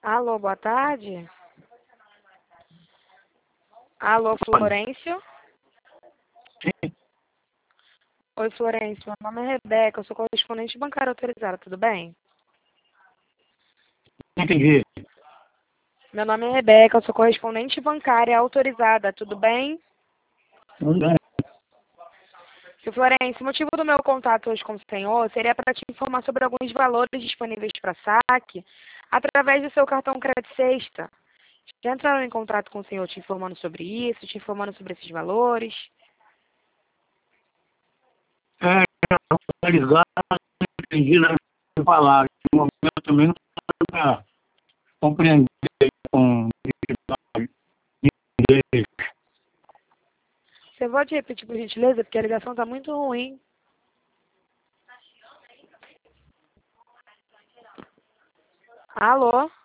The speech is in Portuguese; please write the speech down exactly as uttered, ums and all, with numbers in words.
Alô, boa tarde. Alô, Florêncio? Sim. Oi, Florêncio. Meu nome é Rebeca, eu sou correspondente bancária autorizada, tudo bem? Não entendi. Meu nome é Rebeca, eu sou correspondente bancária autorizada, tudo bem? Tudo bem. Seu Florencio, o motivo do meu contato hoje com o senhor seria para te informar sobre alguns valores disponíveis para saque através do seu cartão crédito sexta. Já entraram em contato com o senhor te informando sobre isso, te informando sobre esses valores? É, atualizado, não entendi nada que falar. No momento também não estou para compreender com inglês. Você pode repetir, por gentileza, porque a ligação está muito ruim. Alô?